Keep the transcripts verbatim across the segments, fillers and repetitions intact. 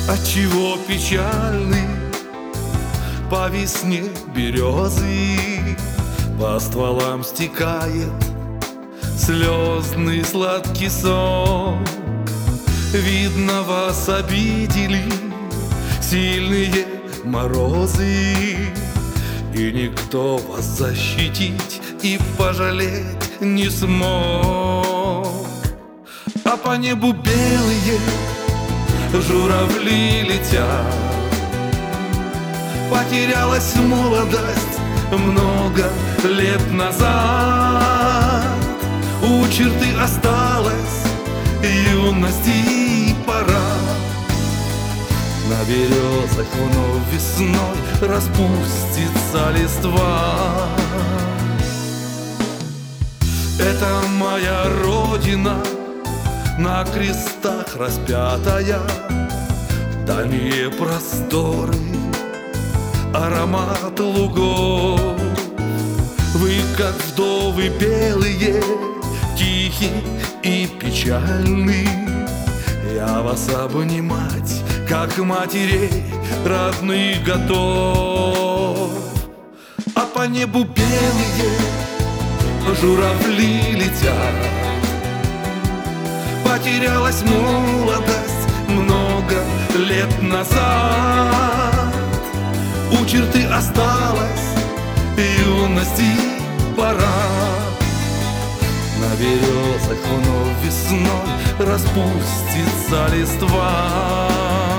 Отчего печальны по весне березы, по стволам стекает слезный сладкий сон. Видно, вас обидели сильные морозы, и никто вас защитить и пожалеть не смог. А по небу белые журавли летят. Потерялась молодость много лет назад. У черты осталась юность и пора. На березах вновь весной распустится листва. Это моя родина, на крестах распятая, дальние просторы, аромат лугов. Вы, как вдовы белые, тихи и печальны. Я вас обнимать, как матерей родных готов. А по небу белые журавли летят. Потерялась молодость много лет назад. У черты осталась юность и пора. На березах вновь весной распустится листва.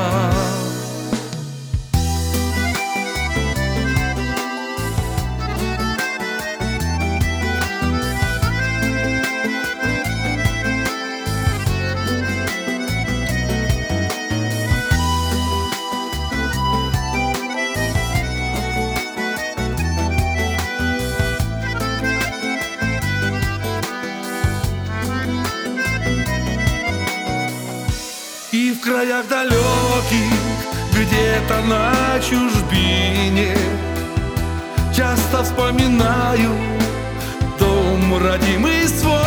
И в краях далеких, где-то на чужбине, часто вспоминаю дом родимый свой,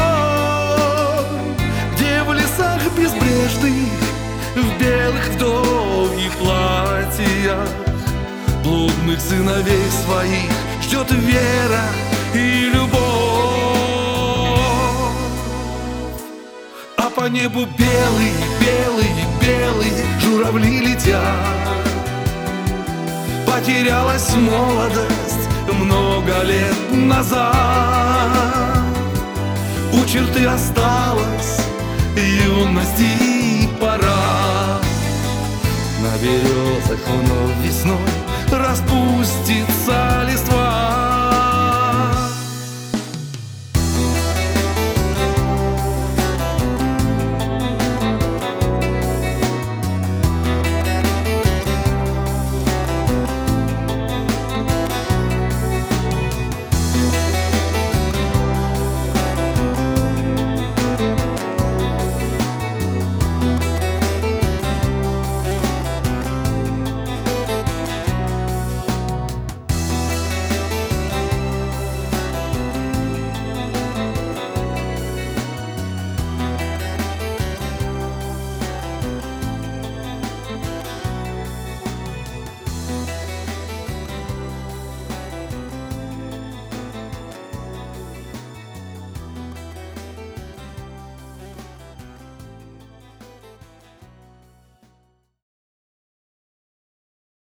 где в лесах безбрежных, в белых вдовьих платьях блудных сыновей своих ждет вера и любовь. А по небу белые, белые, белые журавли летят. Потерялась молодость много лет назад. У черты осталась юность и пора. На березах вновь весной распустит